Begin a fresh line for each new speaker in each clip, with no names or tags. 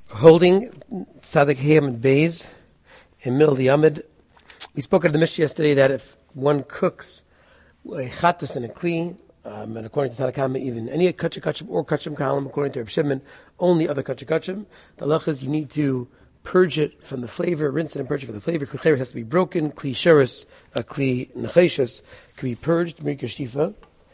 Holding Tzadik Hayam and Beis in middle of the Amid. We spoke of the Mishnah yesterday that if one cooks a chattas and a kli, and according to Tanakama, even any kachim or kachim kalam, according to Reb Shimon, only other kachim, the halach is you need to purge it from the flavor, rinse it and purge it from the flavor. Kli has to be broken. Kli shuris, a kli necheshes can be purged. Mirika shtifa.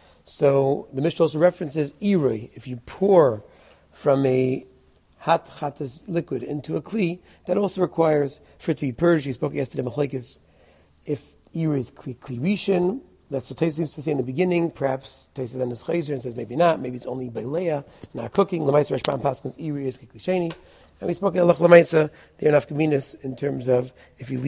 So the Mishnah also references irui. If you pour from a hot chattas liquid into a kli, that also requires for it to be purged. We spoke yesterday, machlekes, if irui is kli rishon, that's what Taisa seems to say in the beginning. Perhaps Taisa then is chayzer and says maybe not. Maybe it's only by leia, not cooking. Lamaisa Rashbam Paskins irui is kli sheni. And we spoke about lamaisa, the nafkaminas in terms of if you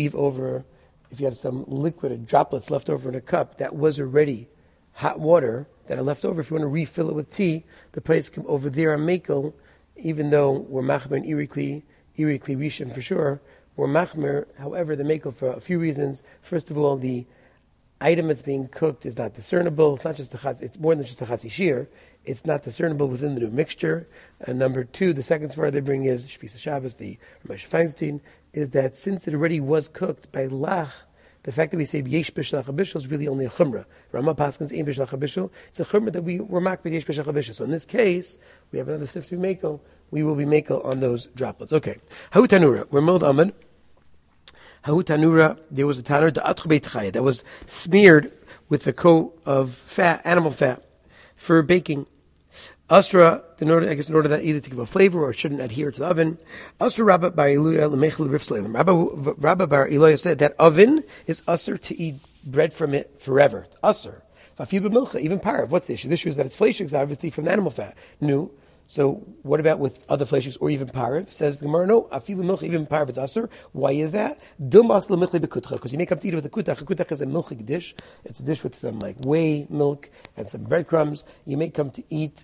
had some liquid or droplets left over in a cup that was already hot water that are left over, if you want to refill it with tea, the place come over there on Mekel, even though we're machmer and iri kli rishon for sure, we're machmer, however, the Mekel for a few reasons. First of all, the item that's being cooked is not discernible. It's not just it's more than just a chatzi shir. It's not discernible within the new mixture. And number two, the second svara they bring is Shvisa Shabbos, the Ramesh Feinstein, is that since it already was cooked by lach, the fact that we say yesh b'shlach habishul is really only a chumrah. Rama Paskin's ein b'shlach habishul. It's a chumrah that we were makbid yesh b'shlach habishul. So in this case, we have another siftu mekel. We will be mekel on those droplets. Okay. Hahu tanura. We're mild amid. Hahu tanura. There was a tanur da'atchu beit chaya that was smeared with a coat of fat, animal fat, for baking. Asra, in order that either to give a flavor or it shouldn't adhere to the oven. Asra Rabba Bar Iluya Lemechel Rifsleilim. Rabba Bar Iluya said that oven is usher to eat bread from it forever. It's usher. Even parav. What's the issue? The issue is that it's fleshings, obviously, from the animal fat. No. So what about with other fleshings or even parav? Says the Gemara, no. Afilu milch, even parav, it's usher. Why is that? Because you make up to eat it with a kutach. A kutach is a milchig dish. It's a dish with some like whey milk and some breadcrumbs. You may come to eat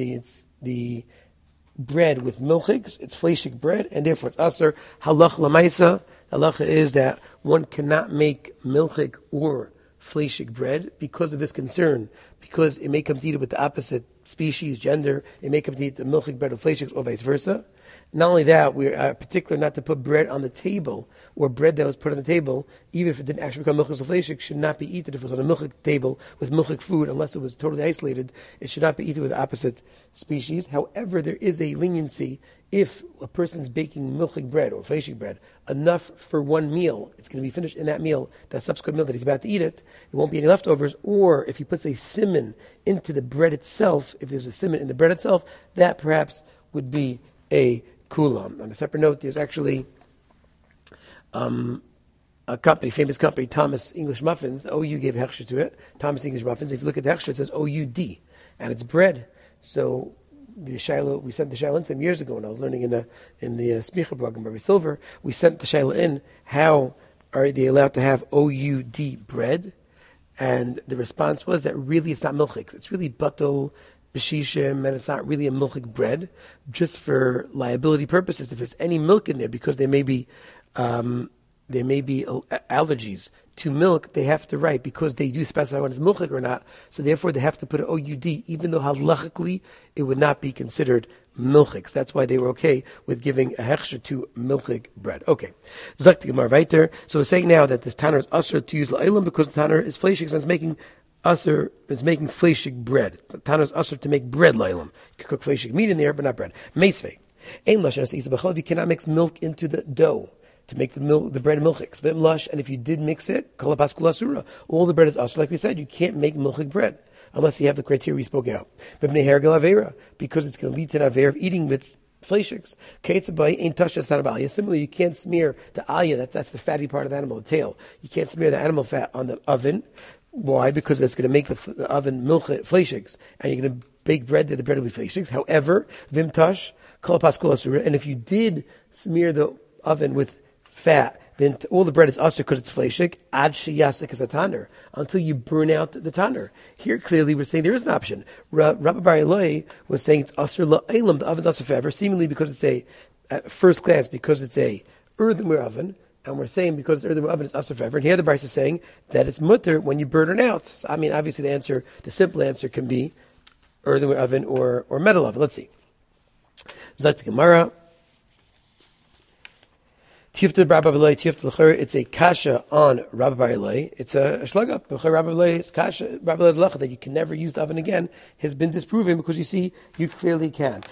the bread with milchigs, it's fleshig bread, and therefore it's aser. Halach lamaisa. Halacha is that one cannot make milchig or fleshig bread because of this concern, because it may come to eat it with the opposite species, gender. It may come to eat the milchig bread with fleshigs or vice versa. Not only that, we are particular not to put bread on the table, or bread that was put on the table, even if it didn't actually become milchig or fleshig, should not be eaten if it was on a milchig table with milchig food, unless it was totally isolated. It should not be eaten with the opposite species. However, there is a leniency if a person's baking milchig bread or fleshig bread enough for one meal. It's going to be finished in that meal, that subsequent meal that he's about to eat it. There won't be any leftovers. Or if he puts a simon into the bread itself, if there's a simon in the bread itself, that perhaps would be a kulam. On a separate note, there's actually a company, famous company, Thomas English Muffins. OU gave hechsher to it. Thomas English Muffins. If you look at the hechsher, it says OUD, and it's bread. So the shayla, we sent the shayla into them years ago when I was learning in the smicha program by Silver. We sent the shayla in. How are they allowed to have OUD bread? And the response was that really it's not milchik. It's really batel b'shishim, and it's not really a milchik bread, just for liability purposes. If there's any milk in there, because there may be allergies to milk, they have to write, because they do specify when it's milchik or not, so therefore they have to put an OUD, even though halachically it would not be considered milchik. So that's why they were okay with giving a hechsher to milchik bread. Okay. So we're saying now that this tanner is usher to use la'ilam because the tanner is fleshig, and it's making usher is making fleshig bread. The tanner is usher to make bread la'ilam. You can cook fleshig meat in there, but not bread. Meisvei. You cannot mix milk into the dough to make the bread milchiks. Lush, and if you did mix it, all the bread is usher. Like we said, you can't make milchik bread unless you have the criteria we spoke out. Because it's going to lead to an aver of eating with fleshigs. Similarly, you can't smear the alya, that's the fatty part of the animal, the tail. You can't smear the animal fat on the oven. Why? Because it's going to make the oven fleshigs, and you're going to bake bread there, the bread will be fleshigs. However, vimtash, and if you did smear the oven with fat, then all the bread is usher because it's fleshig, ad sheyasik is a tanner, until you burn out the tanner. Here clearly we're saying there is an option. Rabbi Bar Eloi was saying it's usher la'elam, the oven's usher forever, seemingly because it's at first glance, because it's a earthenware oven, and we're saying because the earthenware oven is usher forever. And here the Bryce is saying that it's mutter when you burn it out. So, I mean, obviously the simple answer can be earthenware oven or metal oven. Let's see. Zot Gemara. Tifta Rabbi Belay, Tifta L'cher, it's a kasha on Rabbi Belay. It's a shlagap. Rabbi Belay's kasha, Rabbi Belay's lacha that you can never use the oven again has been disproven because you see, you clearly can.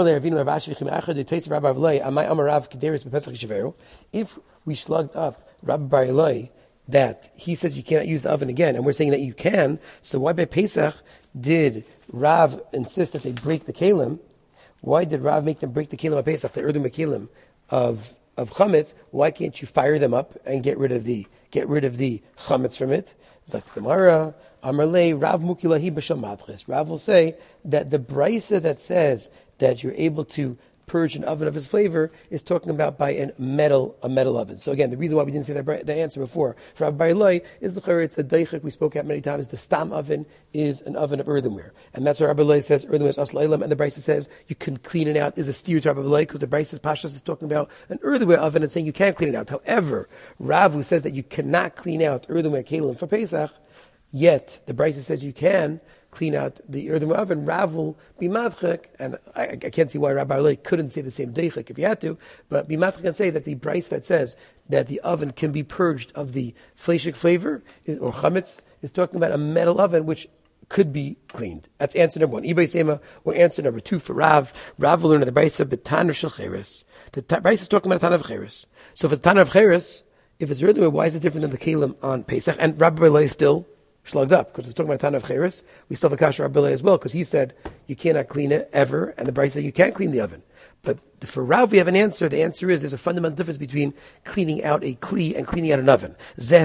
If we slugged up Rabbi Belay that he says you cannot use the oven again, and we're saying that you can, so why by Pesach did Rav insist that they break the kalim? Why did Rav make them break the kalim of Pesach, the erdum kalim of chametz? Why can't you fire them up and get rid of the chametz from it? Zak Gemara, Amarle Rav Mukilahi b'sham matches. Rav will say that the brisa that says that you're able to purge an oven of its flavor is talking about by a metal oven. So again, the reason why we didn't say the answer before for Rabbi Eloi is it's a deichik we spoke at many times. The stam oven is an oven of earthenware, and that's why Rabbi Eloi says earthenware is aslaylam, and the Brisa says you can clean it out. Is a steer to Rabbi Eloi because the Brisa's pashas is talking about an earthenware oven and saying you can't clean it out. However, Rav, who says that you cannot clean out earthenware kalim for Pesach, yet the Brisa says you can clean out the earthenware oven, Rav will be madchik, and I can't see why Rabbi Eloi couldn't say the same deichik if he had to, but be madchik and say that the Bryce that says that the oven can be purged of the fleshik flavor, or chametz, is talking about a metal oven which could be cleaned. That's answer number one. Ibay Sema, or answer number two for Rav. Rav will learn the Bryce of B'taner Shel Cheres. The Bryce is talking about a Tana of Cheres. So if it's a Tana of Cheres, if it's earthenware, why is it different than the kalim on Pesach? And Rabbi Eloi is still slugged up, because it's talking about Tana of Cheres. We still have a kasha Rabbi as well, because he said you cannot clean it ever, and the Brisa said you can't clean the oven. But for Rav, we have an answer. The answer is there's a fundamental difference between cleaning out a kli and cleaning out an oven.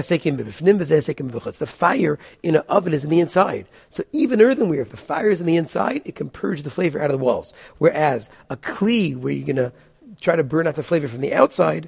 The fire in an oven is in the inside. So even earthenware, if the fire is in the inside, it can purge the flavor out of the walls. Whereas a kli, where you're going to try to burn out the flavor from the outside,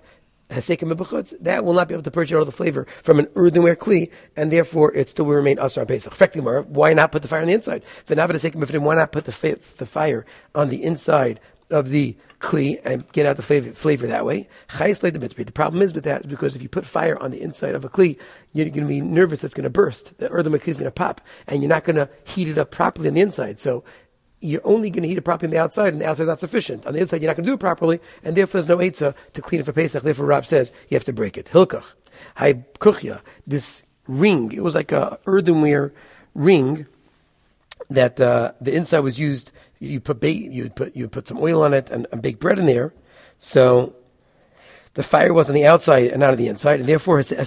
that will not be able to purge out all the flavor from an earthenware kli, and therefore it still will remain asar on Pesach. Why not put the fire on the inside? Why not put the fire on the inside of the kli and get out the flavor that way? The problem is with that because if you put fire on the inside of a kli, you're going to be nervous that's going to burst. The earthenware kli is going to pop, and you're not going to heat it up properly on the inside. So you're only going to heat it properly on the outside, and the outside is not sufficient. On the inside, you're not going to do it properly, and therefore there's no eitzah to clean it for Pesach. Therefore, Rav says you have to break it. Hilkach, hay kuchya, this ring, it was like a earthenware ring that the inside was used. You put some oil on it and bake bread in there. So the fire was on the outside and not on the inside, and therefore the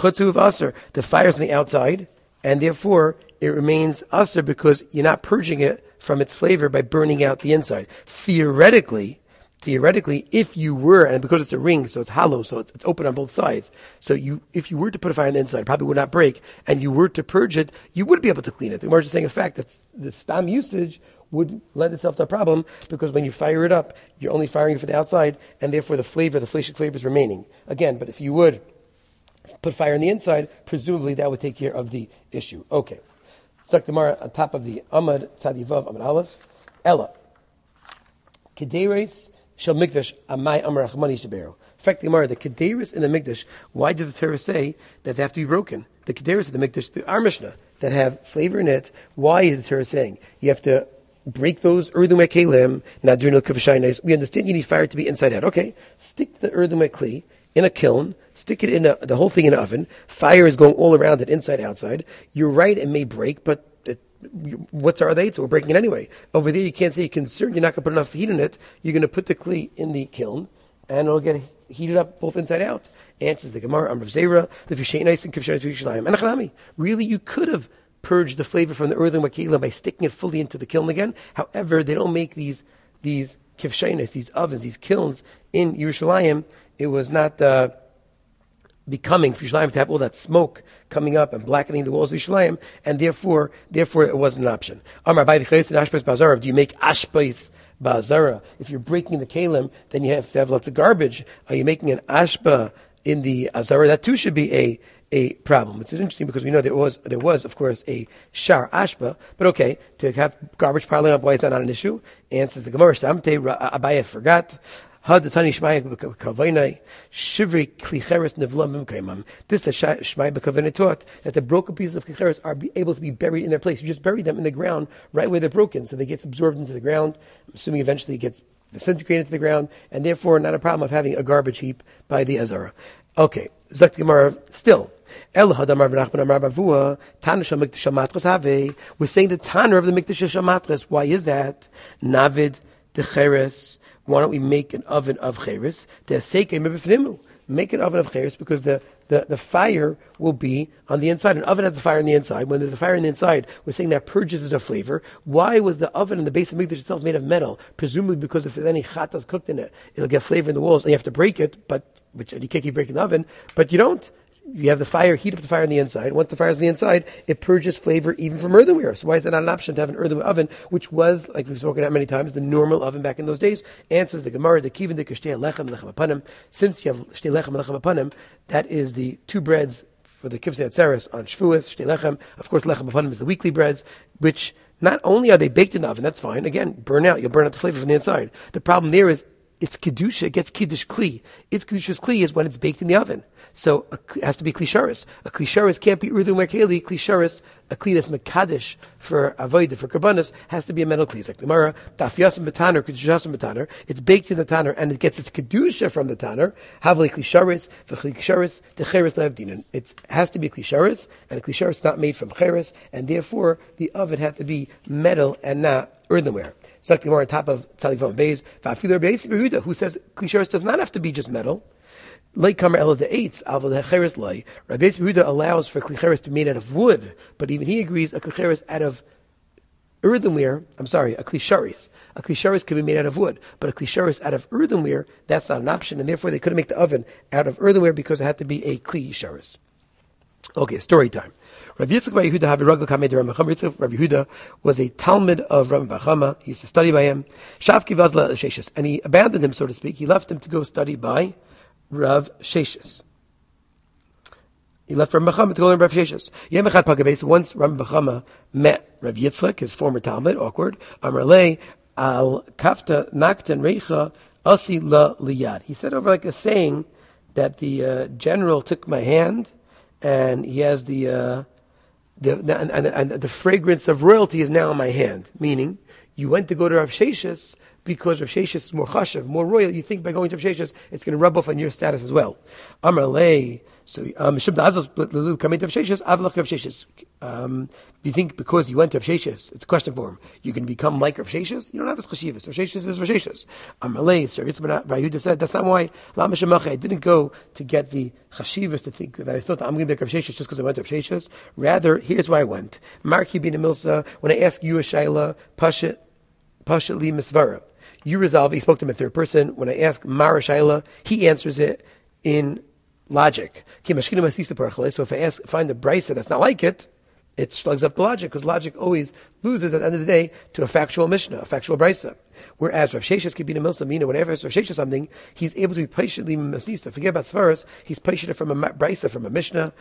fire is on the outside, and therefore it remains aser because you're not purging it from its flavor by burning out the inside. Theoretically, if you were, and because it's a ring, so it's hollow, so it's open on both sides, so if you were to put a fire on the inside, it probably would not break, and you were to purge it, you would be able to clean it. We're just saying a fact that the stam usage would lend itself to a problem, because when you fire it up, you're only firing it for the outside, and therefore the fleshik flavor is remaining. Again, but if you would put fire on the inside, presumably that would take care of the issue. Okay. Sak Gemara on top of the Amad Tzadivav Amad Aleph. Ella. Kederes shel Mikdash Amai Amar Achmani Sheberu. In fact, the Gemara, the Kederes in the Mikdash, why did the Torah say that they have to be broken? The Kederes in the Mikdash, the Ar Mishnah, that have flavor in it, why is the Torah saying you have to break those earthenware kelim, nadrinal kavashaynes? We understand you need fire to be inside out. Okay, stick the earthenware kli in a kiln, stick it in the whole thing in an oven. Fire is going all around it, inside, outside. You're right, it may break, but what's our eight? So we're breaking it anyway. Over there, you can't say you're concerned. You're not going to put enough heat in it. You're going to put the kli in the kiln, and it'll get heated up both inside out. Answers the Gemara, Amrav Zera, the Fishay Nice and Kivshay Yerushalayim. And really, you could have purged the flavor from the earthenware kelim by sticking it fully into the kiln again. However, they don't make these kivshaynes, these ovens, these kilns in Yerushalayim. It was not becoming for Yerushalayim to have all that smoke coming up and blackening the walls of Yerushalayim, and therefore it wasn't an option. Do you make ashbais ba'azara? If you're breaking the kalim, then you have to have lots of garbage. Are you making an ashba in the azara? That too should be a problem. It's interesting because we know there was of course a shar ashba, but okay, to have garbage piling up, why is that not an issue? Answers the Gemara, Abaye forgot. This is Shmai B'Kavanah taught that the broken pieces of Klicheres are able to be buried in their place. You just bury them in the ground right where they're broken, so they get absorbed into the ground. I'm assuming eventually it gets disintegrated to the ground, and therefore not a problem of having a garbage heap by the Azara. Okay, Zakt Gemara still. We're saying the Tanner of the Mikdash Shamatras. Why is that? Navid decheres. Why don't we make an oven of cheres? Make an oven of cheres because the fire will be on the inside. An oven has the fire on the inside. When there's a fire on the inside, we're saying that purges it of flavor. Why was the oven in the base of Mikdash itself made of metal? Presumably because if there's any chatas cooked in it, it'll get flavor in the walls, and you have to break it, and you can't keep breaking the oven, but you don't. You have the fire, heat up the fire on the inside. Once the fire is on the inside, it purges flavor even from earthenware. So why is that not an option to have an earthenware oven, which was, like we've spoken about many times, the normal oven back in those days? Answers the Gemara, the kivin de shtei lechem lechem apanim. Since you have shtei lechem lechem apanim, that is the two breads for the kivsei atzeres on Shavuos, shtei lechem. Of course, lechem apanim is the weekly breads, which not only are they baked in the oven, that's fine. Again, you'll burn out the flavor from the inside. The problem there is it's kedusha, it gets kiddush kli. Its kedusha's kli is when it's baked in the oven. So it has to be klisharis. A klisharis can't be earthenware keli. Klisharis, a kli that's mekadesh for avodah, for karbanos, has to be a metal kli. Like the Gemara, daf yasim b'taner, kedushasim b'taner. It's baked in the tanner and it gets its kedusha from the tanner. Havli klisharis, v'klisharis, techeres la'avdinan. It has to be klisharis, and a klisharis is not made from cheres, and therefore the oven had to be metal and not earthenware. So like the Gemara on top of Tzadik Vav Beis, v'afilu Rabbi Yehuda, who says klisharis does not have to be just metal. Like Kamer Ela the Eitz, Avol Hecheres Lai. Rabbi Yehuda allows for klicheres to be made out of wood, but even he agrees a klicheres out of earthenware. A klisharis. A klisharis can be made out of wood, but a klisharis out of earthenware, that's not an option, and therefore they couldn't make the oven out of earthenware because it had to be a klisharis. Okay, story time. Rabbi Yitzchak Bar Yehuda have a ragel kamed Rabbi Chama. Rabbi Yehuda was a Talmud of Rabbi Bar Chama. He used to study by him. Shavki vazla Sheshis, and he abandoned him, so to speak. He left him to go study by Rav Sheshis. He left Rabbi Chama to go learn Rav Sheshis. Yemechat Pagaves. Once Rabbi Chama met Rav Yitzchak, his former Talmud, awkward. Amrlei al kafta naktan reicha asi la liyad. He said over like a saying that the general took my hand, and he has the fragrance of royalty is now in my hand. Meaning, you went to go to Rav Sheshis because Rav Sheshis is more chashav, more royal. You think by going to Rav Sheshis, it's going to rub off on your status as well. Amar lei. So, do you think because you went to Rav Sheshis, it's a question for him, you can become like Rav Sheshis? You don't have this chashivas. Rav Sheshis is Rav Sheshis. Amar lei. So Yitzchak Bar Yehuda said, that's not why. Lama shemacha. I didn't go to get the chashivas to think that I thought I'm going to be like Rav Sheshis just because I went to Rav Sheshis. Rather, here's why I went. Marki bin Milsa. When I ask you a shaila, pasha li misvara. You resolve. He spoke to him in third person. When I ask Mara shaila, he answers it in logic. So if I find a brisa that's not like it, it slugs up the logic, because logic always loses at the end of the day to a factual mishnah, a factual brisa. Whereas Rav Sheshis could be in a milsa mina, whenever Rav Sheshis something, he's able to be patiently masnisa. Forget about svaras, he's patient from a brisa, from a mishnah.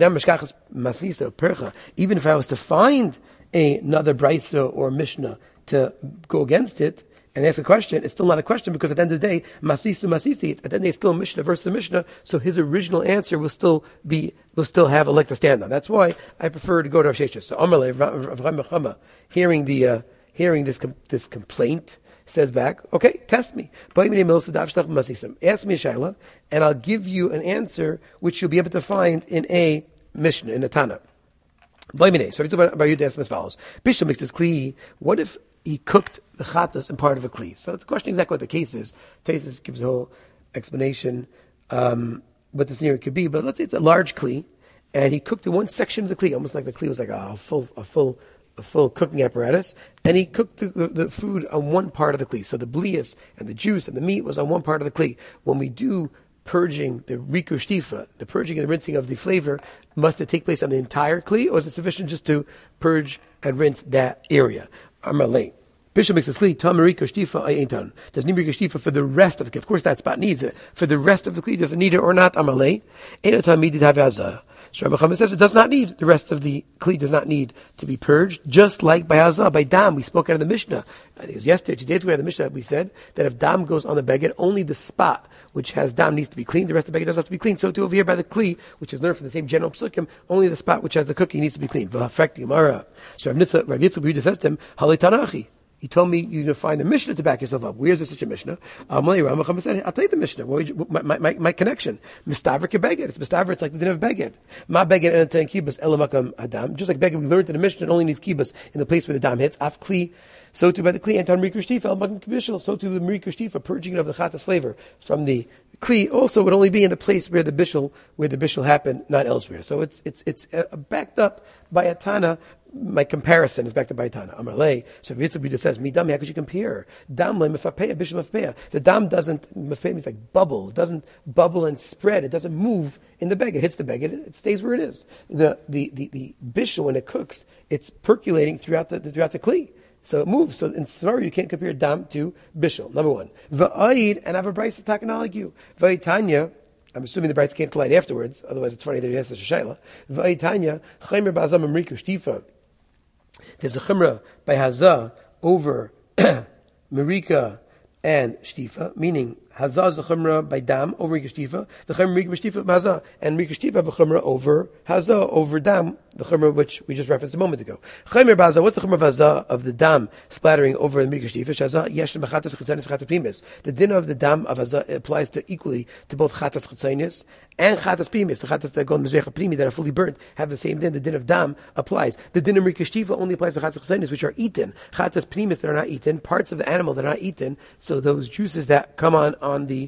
Even if I was to find another brisa or mishnah to go against it, and ask a question, it's still not a question, because at the end of the day, masisu masisi, at the end of the day, it's still a Mishnah versus a Mishnah, so his original answer will still have a leg to stand on. That's why I prefer to go to Rav Sheshis. So Amalei, Rav Chama, hearing this complaint, says back, okay, test me. Ask me a shaila, and I'll give you an answer which you'll be able to find in a Mishnah, in a Tana. So Bar asks as follows. Bishlam makes this kli, what if he cooked the chatas in part of a kli? So it's a question exactly what the case is. Taisus gives a whole explanation what the scenario could be, but let's say it's a large kli, and he cooked in one section of the kli, almost like the kli was like a full cooking apparatus, and he cooked the food on one part of the kli. So the blias and the juice and the meat was on one part of the kli. When we do purging, the riku shtifa, the purging and the rinsing of the flavor, must it take place on the entire kli, or is it sufficient just to purge and rinse that area? Amalei. Bishop makes a kli, tam riku shtifa ayentan. Does need riku shtifa for the rest of the kli? Of course that spot needs it. For the rest of the kli, does it need it or not? Amalei. Einotam midid havazah. So Rabbi Chama says it does not need, the rest of the kli does not need to be purged, just like by hazah, by dam. We spoke out of the Mishnah. I think it was yesterday, 2 days ago, in the Mishnah, we said that if dam goes on the beged, only the spot which has dam needs to be cleaned, the rest of the beged doesn't have to be cleaned. So too over here by the kli, which is learned from the same general psukim, only the spot which has the cooking needs to be cleaned. So Rav Yitzchak says to him, Halei Tanachi. You told me you're going to find the Mishnah to back yourself up. Where's the such a Mishnah? I'll tell you the Mishnah. My connection. Mistavrik Beged. It's Mistavrik, it's like the din of Beged. Ma Beged and Atan Kibas Elamakam Adam. Just like Beged, we learned in the Mishnah, it only needs Kibas in the place where the dam hits. Af Kli. So too by the Kli, Anton Mrika Shtifa, Elamakam Kibishal. So too the Mrika Shtifa, purging of the Chatas flavor from the Kli also would only be in the place where the bishul happened, not elsewhere. So it's backed up by a Tana. My comparison is backed up by a Tana. Amarle, so Yitzchak just says, "Midam, how could you compare? Dam le mefapea, bishul mefapea. The dam doesn't, mefapea means like bubble. It doesn't bubble and spread. It doesn't move in the bag. It hits the bag. It stays where it is. The bishul, when it cooks, it's percolating throughout the Kli. So it moves. So in Svara, you can't compare dam to bishul. Number one. V'ayid, and I have a brayse to not like you. V'ayitanya, I'm assuming the brights can't collide afterwards, otherwise it's funny that he has such a shayla. V'ayitanya, chaymer ba'azam amriku shtifa. There's a chumrah by Hazah over Marika and Shtifa, meaning Hazah is a chumrah by Dam over Rika Shtifa, the chumrah Rika Shtifa Hazah, and Rika Shtifa have a chumrah over Hazah over Dam, the chumrah which we just referenced a moment ago. Chaymer b'Hazah, what's the chumrah of Hazah of the Dam splattering over the Rika Shtifa? Shazah yesh mechatas chutzanis v'chatas primis. The din of the Dam of Hazah applies to equally to both chatas chutzanis and chatas primis. The chatas that go in mezrecha primi that are fully burnt have the same din. The din of Dam applies. The din of Rika Shtifa only applies to chatas chutzanis which are eaten. Chatas primis that are not eaten, parts of the animal that are not eaten. So those juices that come in the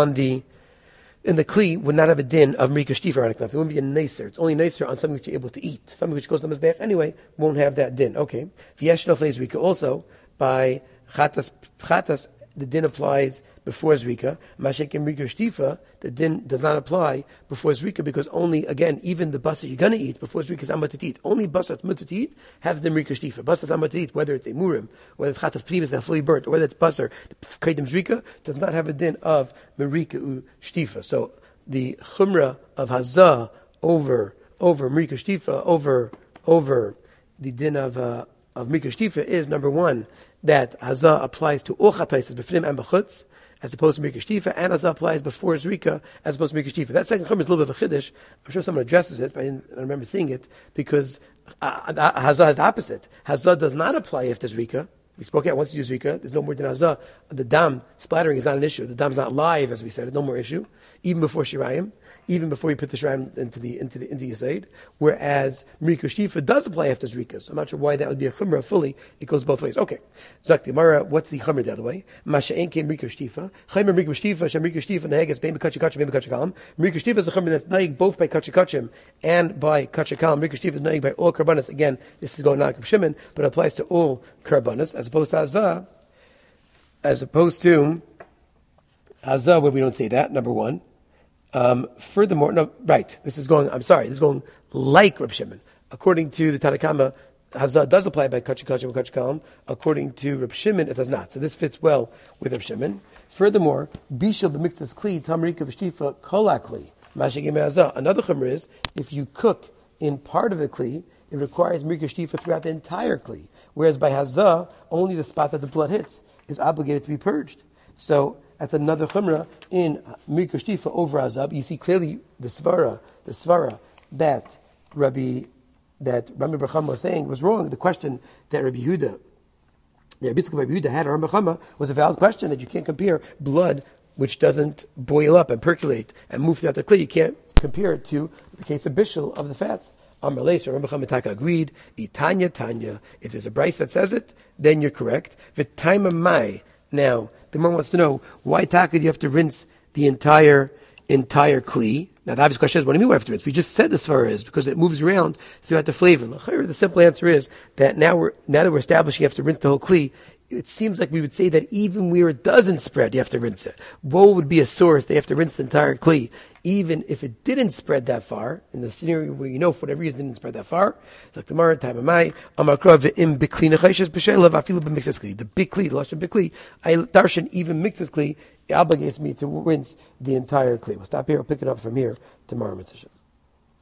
Kli would not have a din of Mrika Shtifa on it. It wouldn't be a nicer. It's only nicer on something which you're able to eat. Something which goes to the Mizbeach anyway won't have that din. Okay. V'yesh noflei Zrika also by chatas the din applies before Zrika. Mashek and Mrika Shtifa, the din does not apply before Zrika because only, again, even the basa you're going to eat before Zrika is amat to eat. Only basa that's mutter to eat has the Mrika Shtifa. Basa that's amat to eat, whether it's a murim, whether it's chatas primis that are fully burnt, or whether it's basar, kaidim Zrika, does not have a din of Mrika Shtifa. So the chumrah of Hazah over Mrika Shtifa, over the din of Mrika Shtifa is, number one, that Hazah applies to all chataises, b'fnim and b'chutz, as opposed to Mrika Shtifa, and Hazah applies before Zrika, as opposed to Mrika Shtifa. That second chumrah is a little bit of a chiddush. I'm sure someone addresses it, but I remember seeing it, because Hazah is the opposite. Hazah does not apply after Zrika. We spoke out once you use Zrika, there's no more than Hazah. The dam splattering is not an issue. The dam's not live, as we said, no more issue. Even before Shirayim, even before you put the Shirayim into Yisaid. Whereas Mrika Shtifa does apply after Zrika. So I'm not sure why that would be a chumrah fully. It goes both ways. Okay. Zakti Mara, what's the chumrah the other way? Masha'en came Mrika Shtifa. Chaymer Mrika Shtifa, Shem Mrika Shtifa, Neheges, Bein B'Kachikachim, Bein B'Kachikalam. Mrika Shtifa is a chumrah that's naig both by Kachikachim and by Kachikalam. Mrika Shtifa is naig by all karbanas. Again, this is going on Kab Shimon, but it applies to all karbanas, as opposed to Hazah, where we don't say that, number one. Furthermore, this is going like Reb Shimon. According to the Tanakama, Hazah does apply by Kachikachim and Kachikalam. According to Reb Shimon, it does not. So this fits well with Reb Shimon. Furthermore, Bishul b'miktas kli, Tamrika v'shtifa kolakli. Mashagim Hazah. Another chumrah is, if you cook in part of the kli, it requires Mrika Shtifa throughout the entire kli. Whereas by Hazah, only the spot that the blood hits is obligated to be purged. So that's another chumrah in Mrika Shtifa over Hazah. You see clearly the svara that Rabbi Bechama was saying was wrong. The question that Rabbi Yehuda had, Rabbi Bechama, was a valid question that you can't compare blood which doesn't boil up and percolate and move throughout the kli. You can't compare it to the case of bishul of the fats. Amar Leisa, Rabbi Chamataka agreed. Tanya. If there's a brice that says it, then you're correct. V'taima mai. Now, the Gemara wants to know why taka do you have to rinse the entire kli? Now, the obvious question is, what do you mean we have to rinse? We just said the svara is because it moves around throughout the flavor. The simple answer is that now that we're establishing you have to rinse the whole kli. It seems like we would say that even where it doesn't spread, you have to rinse it. What would be a source? They have to rinse the entire kli. Even if it didn't spread that far, in the scenario where for whatever reason it didn't spread that far, like the Gemara, time of Mai, Amakra ve'im bikli nechayshas b'shelav afilu b'mixas kli. The bikli, the lashon bikli, I darshan even mixas kli, it obligates me to rinse the entire kli. We'll stop here. We'll pick it up from here tomorrow, Mitzvah.